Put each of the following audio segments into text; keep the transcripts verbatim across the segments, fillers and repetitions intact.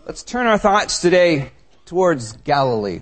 Let's turn our thoughts today towards Galilee.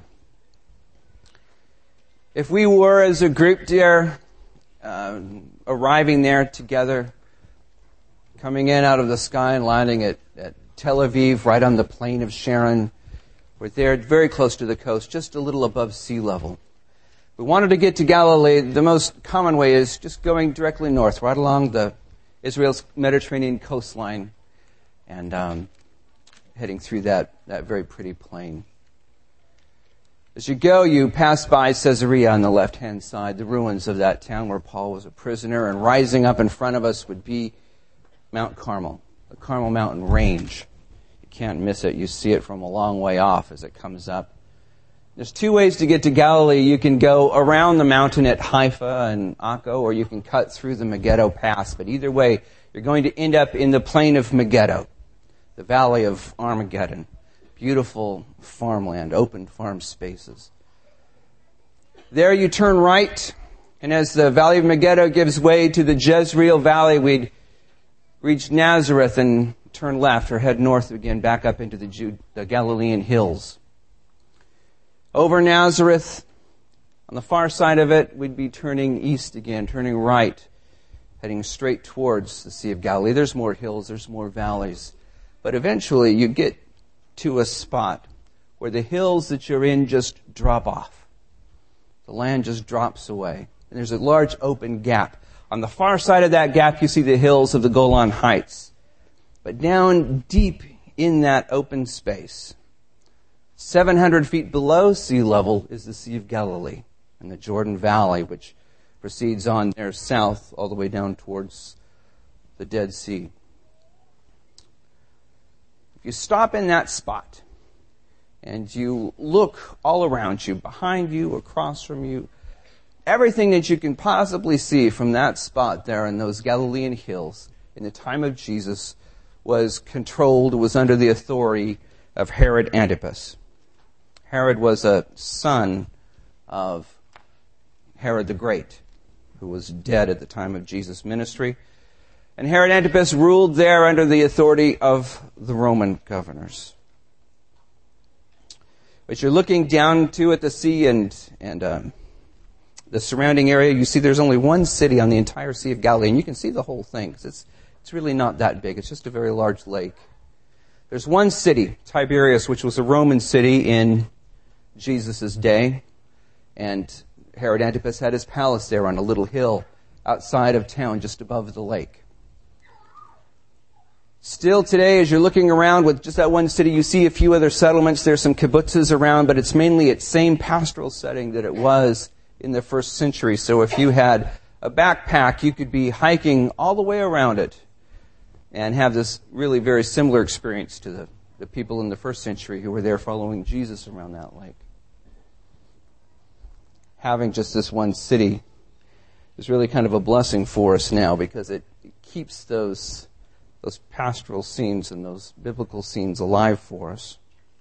If we were as a group there, uh, arriving there together, coming in out of the sky and landing at, at Tel Aviv, right on the plain of Sharon, we're there very close to the coast, just a little above sea level. We wanted to get to Galilee. The most common way is just going directly north, right along the Israel's Mediterranean coastline, and um, heading through that, that very pretty plain. As you go, you pass by Caesarea on the left-hand side, the ruins of that town where Paul was a prisoner, and rising up in front of us would be Mount Carmel, the Carmel Mountain range. You can't miss it. You see it from a long way off as it comes up. There's two ways to get to Galilee. You can go around the mountain at Haifa and Akko, or you can cut through the Megiddo Pass. But either way, you're going to end up in the plain of Megiddo, the valley of Armageddon. Beautiful farmland, open farm spaces. There you turn right, and as the valley of Megiddo gives way to the Jezreel Valley, we'd reach Nazareth and turn left or head north again, back up into the, Jude, the Galilean hills. Over Nazareth, on the far side of it, we'd be turning east again, turning right, heading straight towards the Sea of Galilee. There's more hills, there's more valleys. But eventually you get to a spot where the hills that you're in just drop off. The land just drops away. And there's a large open gap. On the far side of that gap, you see the hills of the Golan Heights. But down deep in that open space, seven hundred feet below sea level, is the Sea of Galilee and the Jordan Valley, which proceeds on there south all the way down towards the Dead Sea. If you stop in that spot and you look all around you, behind you, across from you, everything that you can possibly see from that spot there in those Galilean hills in the time of Jesus was controlled, was under the authority of Herod Antipas. Herod was a son of Herod the Great, who was dead at the time of Jesus' ministry. And Herod Antipas ruled there under the authority of the Roman governors. But you're looking down to at the sea and and um, the surrounding area. You see there's only one city on the entire Sea of Galilee, and you can see the whole thing because it's it's really not that big. It's just a very large lake. There's one city, Tiberias, which was a Roman city in Jesus' day, and Herod Antipas had his palace there on a little hill outside of town, just above the lake. Still today, as you're looking around with just that one city, you see a few other settlements. There's some kibbutzes around, but it's mainly its same pastoral setting that it was in the first century. So if you had a backpack, you could be hiking all the way around it and have this really very similar experience to the, the people in the first century who were there following Jesus around that lake. Having just this one city is really kind of a blessing for us now because it, it keeps those those pastoral scenes and those biblical scenes alive for us.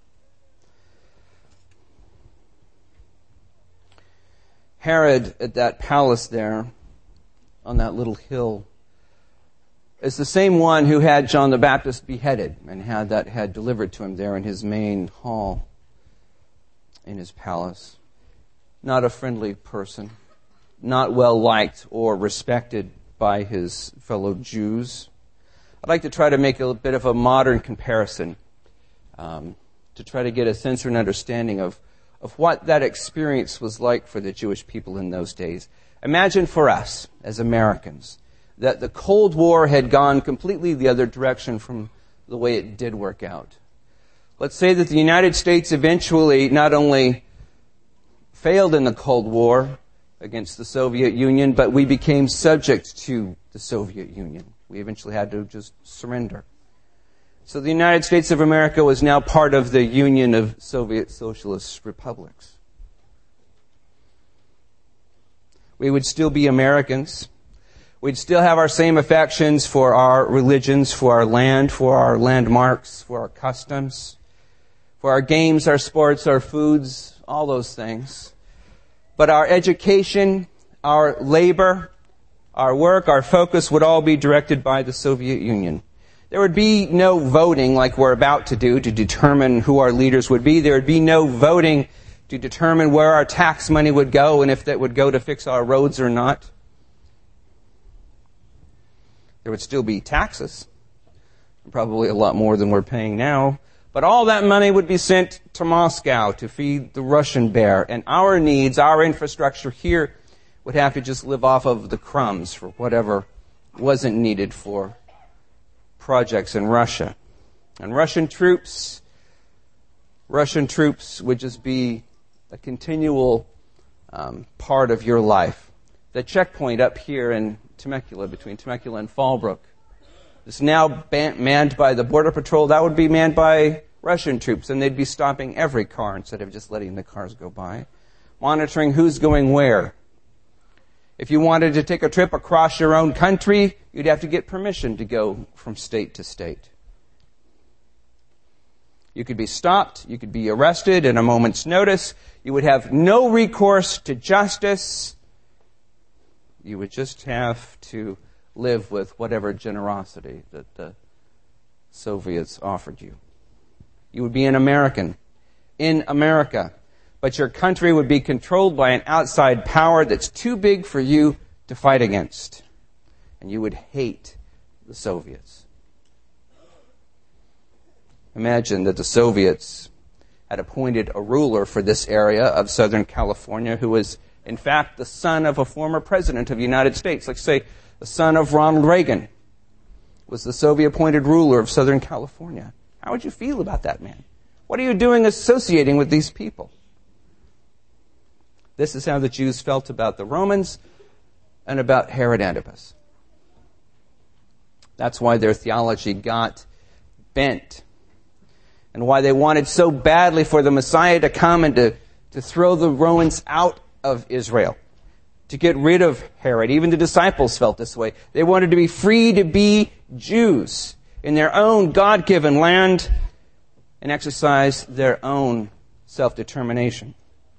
Herod at that palace there on that little hill is the same one who had John the Baptist beheaded and had that head delivered to him there in his main hall in his palace. Not a friendly person, not well liked or respected by his fellow Jews. I'd like to try to make a bit of a modern comparison um, to try to get a sense or an understanding of, of what that experience was like for the Jewish people in those days. Imagine for us, as Americans, that the Cold War had gone completely the other direction from the way it did work out. Let's say that the United States eventually not only failed in the Cold War against the Soviet Union, but we became subject to the Soviet Union. We eventually had to just surrender. So the United States of America was now part of the Union of Soviet Socialist Republics. We would still be Americans. We'd still have our same affections for our religions, for our land, for our landmarks, for our customs, for our games, our sports, our foods, all those things. But our education, our labor, our work, our focus would all be directed by the Soviet Union. There would be no voting like we're about to do to determine who our leaders would be. There would be no voting to determine where our tax money would go and if that would go to fix our roads or not. There would still be taxes, probably a lot more than we're paying now. But all that money would be sent to Moscow to feed the Russian bear. And our needs, our infrastructure here would have to just live off of the crumbs for whatever wasn't needed for projects in Russia. And Russian troops, Russian troops would just be a continual um, part of your life. The checkpoint up here in Temecula, between Temecula and Fallbrook, is now ban- manned by the Border Patrol. That would be manned by Russian troops, and they'd be stopping every car instead of just letting the cars go by, monitoring who's going where. If you wanted to take a trip across your own country, you'd have to get permission to go from state to state. You could be stopped, you could be arrested at a moment's notice, you would have no recourse to justice, you would just have to live with whatever generosity that the Soviets offered you. You would be an American in America, but your country would be controlled by an outside power that's too big for you to fight against. And you would hate the Soviets. Imagine that the Soviets had appointed a ruler for this area of Southern California who was, in fact, the son of a former president of the United States. Like, say, the son of Ronald Reagan was the Soviet-appointed ruler of Southern California. How would you feel about that man? What are you doing associating with these people? This is how the Jews felt about the Romans and about Herod Antipas. That's why their theology got bent, and why they wanted so badly for the Messiah to come and to, to throw the Romans out of Israel, to get rid of Herod. Even the disciples felt this way. They wanted to be free to be Jews in their own God-given land and exercise their own self-determination.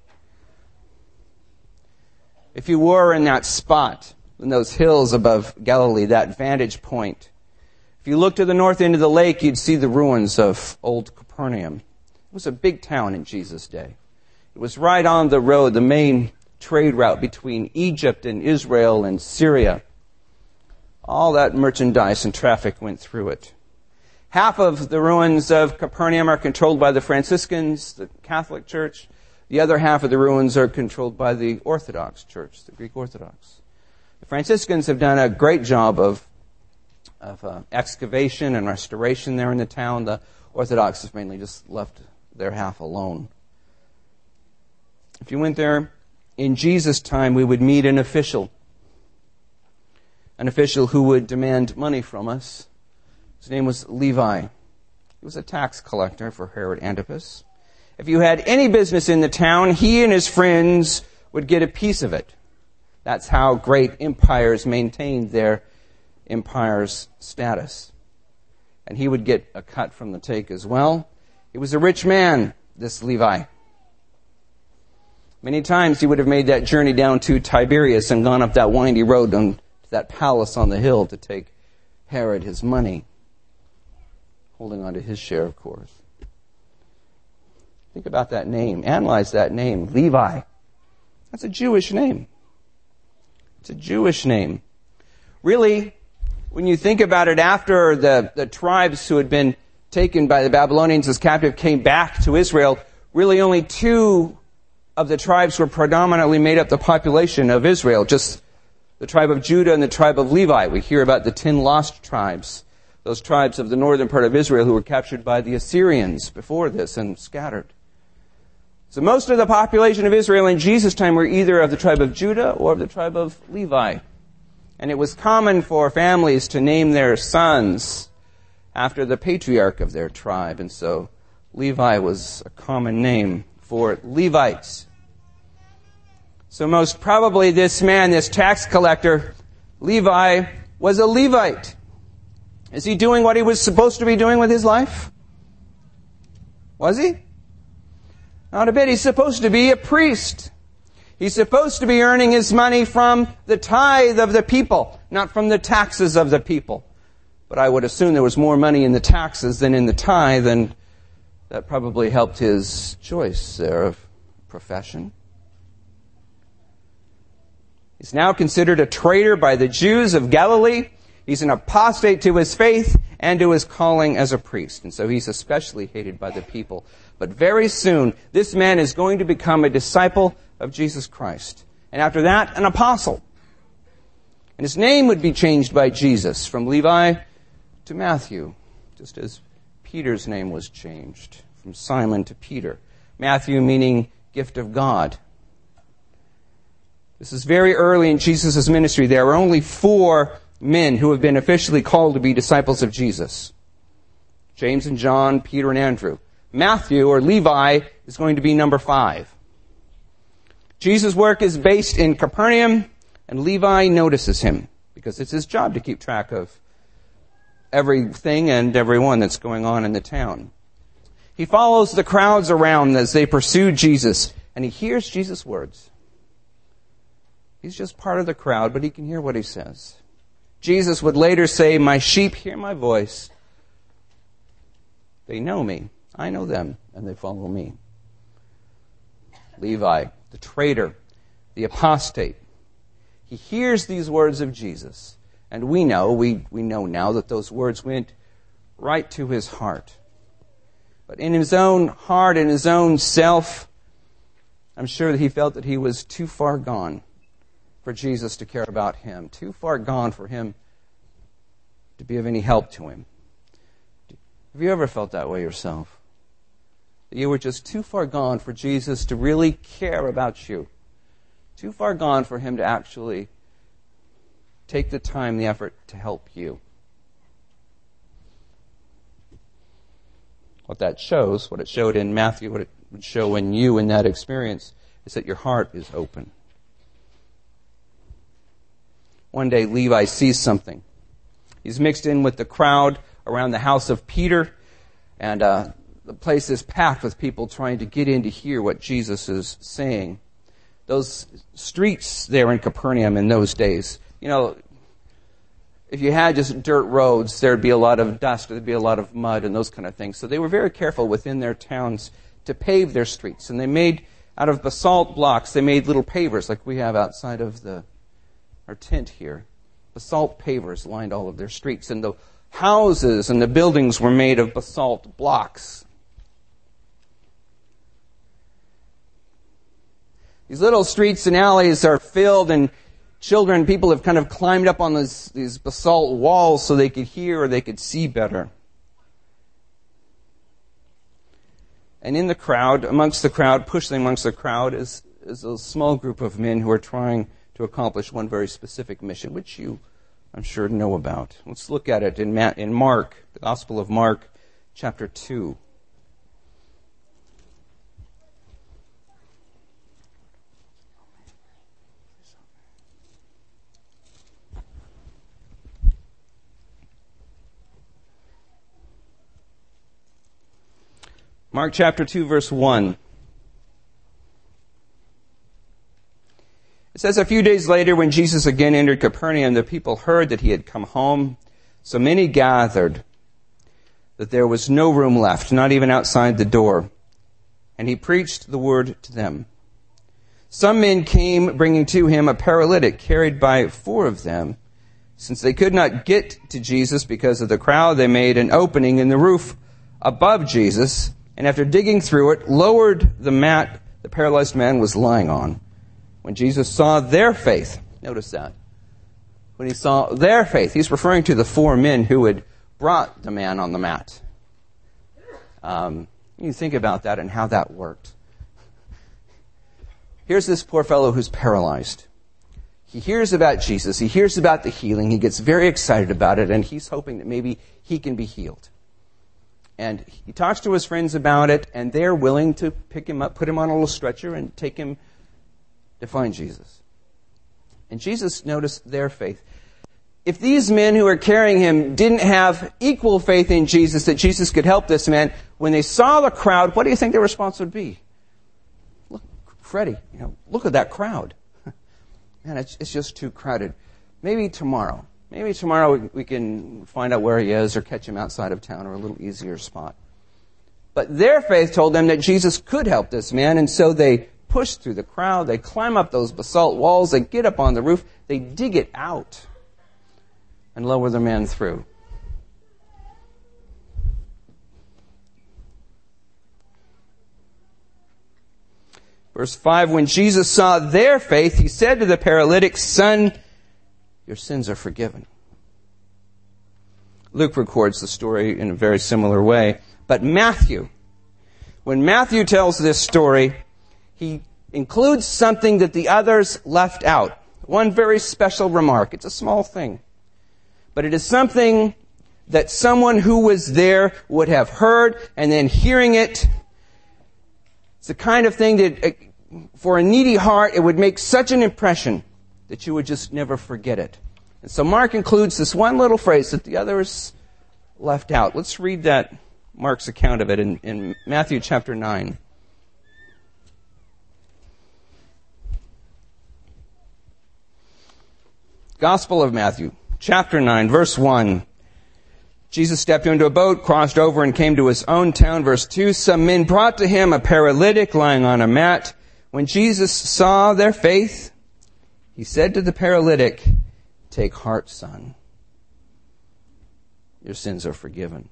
If you were in that spot, in those hills above Galilee, that vantage point, if you looked to the north end of the lake, you'd see the ruins of old Capernaum. It was a big town in Jesus' day. It was right on the road, the main trade route between Egypt and Israel and Syria. All that merchandise and traffic went through it. Half of the ruins of Capernaum are controlled by the Franciscans, the Catholic Church. The other half of the ruins are controlled by the Orthodox Church, the Greek Orthodox. The Franciscans have done a great job of, of uh, excavation and restoration there in the town. The Orthodox have mainly just left their half alone. If you went there in Jesus' time, we would meet an official. An official who would demand money from us. His name was Levi. He was a tax collector for Herod Antipas. If you had any business in the town, he and his friends would get a piece of it. That's how great empires maintained their empire's status. And he would get a cut from the take as well. He was a rich man, this Levi. Many times he would have made that journey down to Tiberias and gone up that windy road on to that palace on the hill to take Herod his money, holding on to his share, of course. Think about that name. Analyze that name, Levi. That's a Jewish name. It's a Jewish name. Really, when you think about it, after the, the tribes who had been taken by the Babylonians as captive came back to Israel, really only two of the tribes were predominantly made up the population of Israel, just the tribe of Judah and the tribe of Levi. We hear about the ten lost tribes, those tribes of the northern part of Israel who were captured by the Assyrians before this and scattered. So most of the population of Israel in Jesus' time were either of the tribe of Judah or of the tribe of Levi. And it was common for families to name their sons after the patriarch of their tribe. And so Levi was a common name for Levites. So most probably this man, this tax collector, Levi, was a Levite. Is he doing what he was supposed to be doing with his life? Was he? Not a bit. He's supposed to be a priest. He's supposed to be earning his money from the tithe of the people, not from the taxes of the people, but I would assume there was more money in the taxes than in the tithe, and that probably helped his choice there of profession. He's now considered a traitor by the Jews of Galilee. He's an apostate to his faith and to his calling as a priest. And so he's especially hated by the people. But very soon, this man is going to become a disciple of Jesus Christ. And after that, an apostle. And his name would be changed by Jesus from Levi to Matthew, just as Peter's name was changed from Simon to Peter. Matthew meaning gift of God. This is very early in Jesus' ministry. There are only four men who have been officially called to be disciples of Jesus. James and John, Peter and Andrew. Matthew, or Levi, is going to be number five. Jesus' work is based in Capernaum, and Levi notices him because it's his job to keep track of everything and everyone that's going on in the town. He follows the crowds around as they pursue Jesus, and he hears Jesus' words. He's just part of the crowd, but he can hear what he says. Jesus would later say, "My sheep hear my voice. They know me. I know them, and they follow me." Levi, the traitor, the apostate, he hears these words of Jesus. And we know, we, we know now that those words went right to his heart. But in his own heart, in his own self, I'm sure that he felt that he was too far gone for Jesus to care about him, too far gone for him to be of any help to him. Have you ever felt that way yourself? That you were just too far gone for Jesus to really care about you? Too far gone for him to actually take the time, the effort to help you? What that shows, what it showed in Matthew, what it would show in you in that experience, is that your heart is open. One day, Levi sees something. He's mixed in with the crowd around the house of Peter, and uh, the place is packed with people trying to get in to hear what Jesus is saying. Those streets there in Capernaum in those days, you know, if you had just dirt roads, there'd be a lot of dust, there'd be a lot of mud and those kind of things. So they were very careful within their towns to pave their streets. And they made, out of basalt blocks, they made little pavers like we have outside of the our tent here. Basalt pavers lined all of their streets. And the houses and the buildings were made of basalt blocks. These little streets and alleys are filled, and children, people have kind of climbed up on these, these basalt walls so they could hear or they could see better. And in the crowd, amongst the crowd, pushing amongst the crowd, is, is a small group of men who are trying to accomplish one very specific mission, which you, I'm sure, know about. Let's look at it in, Ma- in Mark, the Gospel of Mark, chapter two. Mark chapter two, verse one. It says, "A few days later, when Jesus again entered Capernaum, the people heard that he had come home. So many gathered that there was no room left, not even outside the door. And he preached the word to them. Some men came, bringing to him a paralytic carried by four of them. Since they could not get to Jesus because of the crowd, they made an opening in the roof above Jesus, and after digging through it, lowered the mat the paralyzed man was lying on. When Jesus saw their faith," notice that, when he saw their faith, he's referring to the four men who had brought the man on the mat. Um, you think about that and how that worked. Here's this poor fellow who's paralyzed. He hears about Jesus. He hears about the healing. He gets very excited about it, and he's hoping that maybe he can be healed. And he talks to his friends about it, and they're willing to pick him up, put him on a little stretcher, and take him to find Jesus. And Jesus noticed their faith. If these men who are carrying him didn't have equal faith in Jesus, that Jesus could help this man, when they saw the crowd, what do you think their response would be? Look, Freddie, you know, look at that crowd. Man, it's, it's just too crowded. Maybe tomorrow. Maybe tomorrow we can find out where he is or catch him outside of town or a little easier spot. But their faith told them that Jesus could help this man, and so they push through the crowd, they climb up those basalt walls, they get up on the roof, they dig it out and lower the man through. Verse five, when Jesus saw their faith, he said to the paralytic, "Son, your sins are forgiven." Luke records the story in a very similar way. But Matthew, when Matthew tells this story, he includes something that the others left out. One very special remark. It's a small thing. But it is something that someone who was there would have heard, and then hearing it, it's the kind of thing that, for a needy heart, it would make such an impression that you would just never forget it. And so Mark includes this one little phrase that the others left out. Let's read that, Mark's account of it in, in Matthew chapter nine. Gospel of Matthew, chapter nine, verse one. Jesus stepped into a boat, crossed over, and came to his own town. Verse two, some men brought to him a paralytic lying on a mat. When Jesus saw their faith, he said to the paralytic, "Take heart, son. Your sins are forgiven."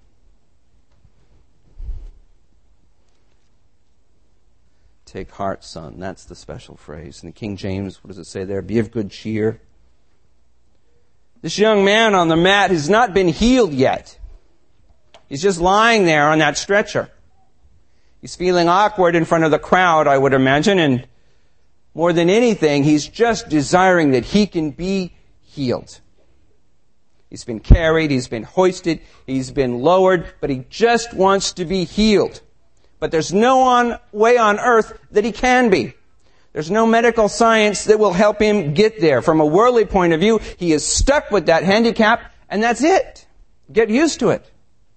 Take heart, son. That's the special phrase. In the King James, what does it say there? Be of good cheer. This young man on the mat has not been healed yet. He's just lying there on that stretcher. He's feeling awkward in front of the crowd, I would imagine, and more than anything, he's just desiring that he can be healed. He's been carried, he's been hoisted, he's been lowered, but he just wants to be healed. But there's no on, way on earth that he can be. There's no medical science that will help him get there. From a worldly point of view, he is stuck with that handicap, and that's it. Get used to it.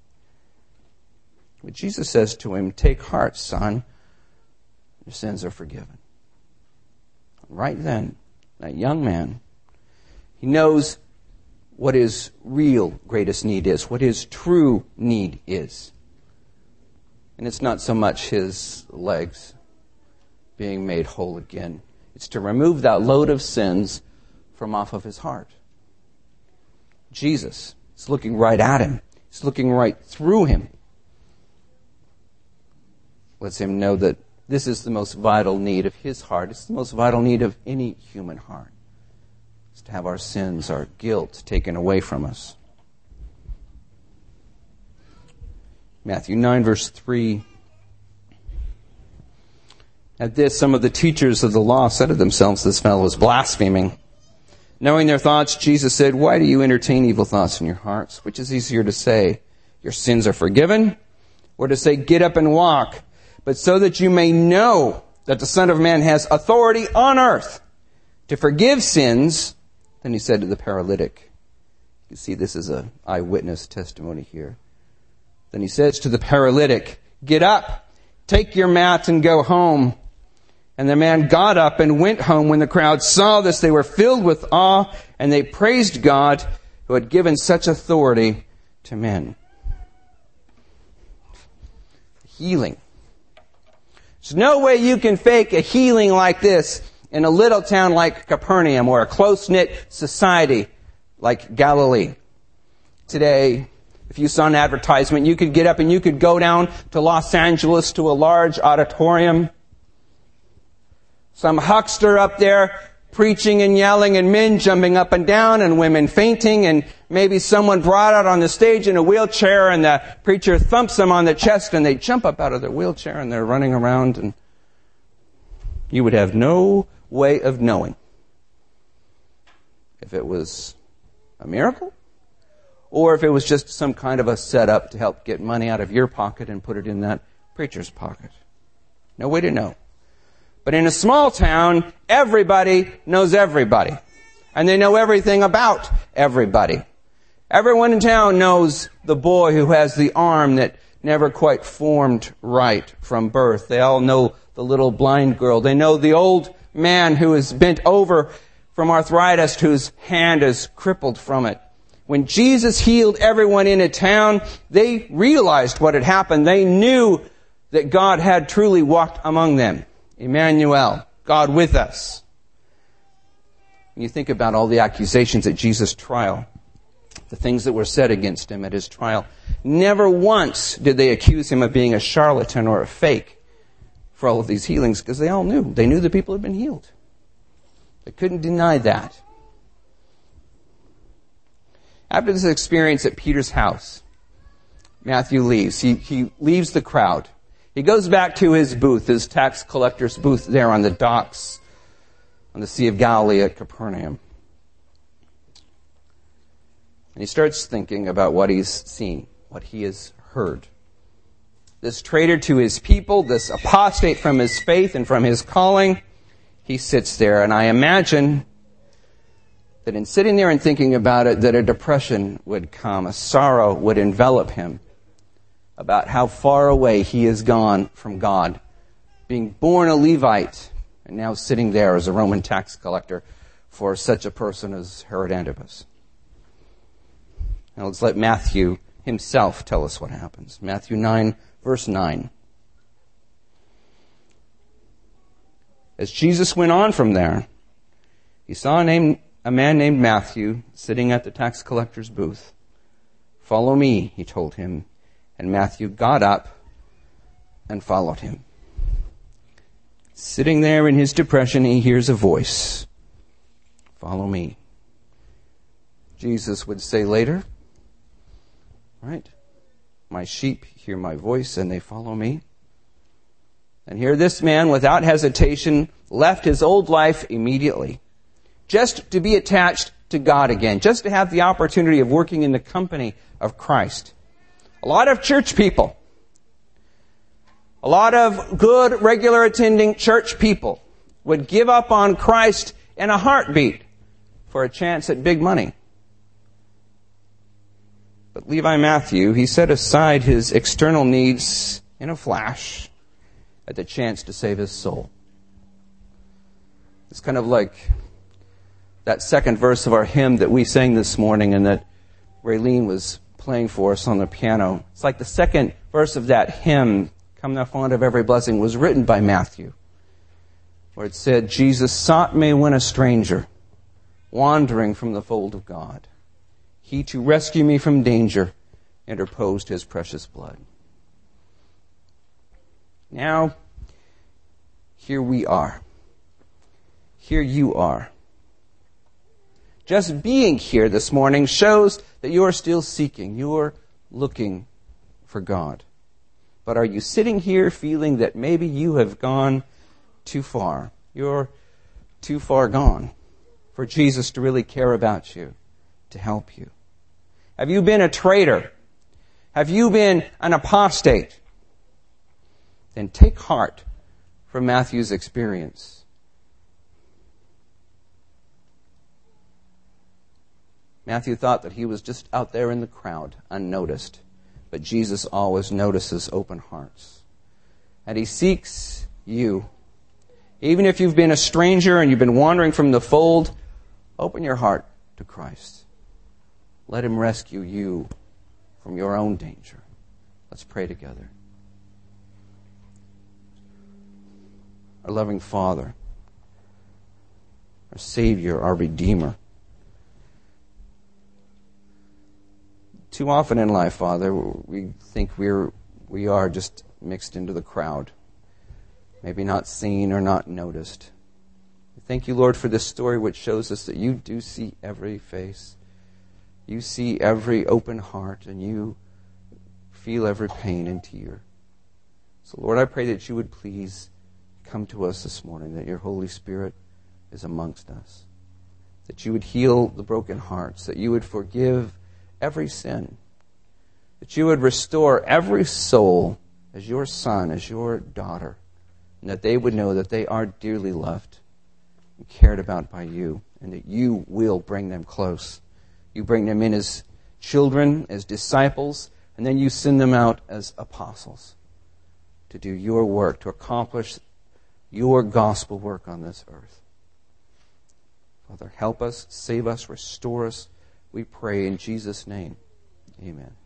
But Jesus says to him, "Take heart, son. Your sins are forgiven." Right then, that young man, he knows what his real greatest need is, what his true need is. And it's not so much his legs being made whole again. It's to remove that load of sins from off of his heart. Jesus is looking right at him. He's looking right through him. Lets him know that this is the most vital need of his heart. It's the most vital need of any human heart. It's to have our sins, our guilt taken away from us. Matthew nine, verse three. At this, some of the teachers of the law said to themselves, "This fellow is blaspheming." Knowing their thoughts, Jesus said, "Why do you entertain evil thoughts in your hearts? Which is easier to say, 'Your sins are forgiven,' or to say, 'Get up and walk'? But so that you may know that the Son of Man has authority on earth to forgive sins," then he said to the paralytic. You see, this is an eyewitness testimony here. Then he says to the paralytic, "Get up, take your mat and go home." And the man got up and went home. When the crowd saw this, they were filled with awe, and they praised God who had given such authority to men. Healing. There's no way you can fake a healing like this in a little town like Capernaum or a close-knit society like Galilee. Today, if you saw an advertisement, you could get up and you could go down to Los Angeles to a large auditorium. Some huckster up there preaching and yelling, and men jumping up and down, and women fainting, and maybe someone brought out on the stage in a wheelchair, and the preacher thumps them on the chest, and they jump up out of their wheelchair, and they're running around, and you would have no way of knowing if it was a miracle or if it was just some kind of a setup to help get money out of your pocket and put it in that preacher's pocket. No way to know. But in a small town, everybody knows everybody. And they know everything about everybody. Everyone in town knows the boy who has the arm that never quite formed right from birth. They all know the little blind girl. They know the old man who is bent over from arthritis, whose hand is crippled from it. When Jesus healed everyone in a town, they realized what had happened. They knew that God had truly walked among them. Emmanuel, God with us. When you think about all the accusations at Jesus' trial, the things that were said against him at his trial, never once did they accuse him of being a charlatan or a fake for all of these healings, because they all knew. They knew the people had been healed. They couldn't deny that. After this experience at Peter's house, Matthew leaves. He, he leaves the crowd. He goes back to his booth, his tax collector's booth there on the docks on the Sea of Galilee at Capernaum. And he starts thinking about what he's seen, what he has heard. This traitor to his people, this apostate from his faith and from his calling, he sits there, and I imagine that in sitting there and thinking about it, that a depression would come, a sorrow would envelop him about how far away he has gone from God, being born a Levite and now sitting there as a Roman tax collector for such a person as Herod Antipas. Now let's let Matthew himself tell us what happens. Matthew nine, verse nine. As Jesus went on from there, he saw a, name, a man named Matthew sitting at the tax collector's booth. "Follow me," he told him. And Matthew got up and followed him. Sitting there in his depression, he hears a voice. "Follow me." Jesus would say later, right? "My sheep hear my voice and they follow me." And here this man, without hesitation, left his old life immediately, just to be attached to God again, just to have the opportunity of working in the company of Christ. A lot of church people, a lot of good, regular attending church people would give up on Christ in a heartbeat for a chance at big money. But Levi Matthew, he set aside his external needs in a flash at the chance to save his soul. It's kind of like that second verse of our hymn that we sang this morning and that Raylene was playing for us on the piano. It's like the second verse of that hymn, "Come Thou Fount of Every Blessing," was written by Matthew, where it said, "Jesus sought me when a stranger, wandering from the fold of God. He, to rescue me from danger, interposed his precious blood." Now, here we are. Here you are. Just being here this morning shows that you are still seeking. You are looking for God. But are you sitting here feeling that maybe you have gone too far? You're too far gone for Jesus to really care about you, to help you. Have you been a traitor? Have you been an apostate? Then take heart from Matthew's experience. Matthew thought that he was just out there in the crowd, unnoticed. But Jesus always notices open hearts. And he seeks you. Even if you've been a stranger and you've been wandering from the fold, open your heart to Christ. Let him rescue you from your own danger. Let's pray together. Our loving Father, our Savior, our Redeemer. Too often in life, Father, we think we're, we are just mixed into the crowd. Maybe not seen or not noticed. Thank you, Lord, for this story which shows us that you do see every face. You see every open heart, and you feel every pain and tear. So, Lord, I pray that you would please come to us this morning, that your Holy Spirit is amongst us, that you would heal the broken hearts, that you would forgive every sin, that you would restore every soul as your son, as your daughter, and that they would know that they are dearly loved and cared about by you, and that you will bring them close. You bring them in as children, as disciples, and then you send them out as apostles to do your work, to accomplish your gospel work on this earth. Father, help us, save us, restore us. We pray in Jesus' name. Amen.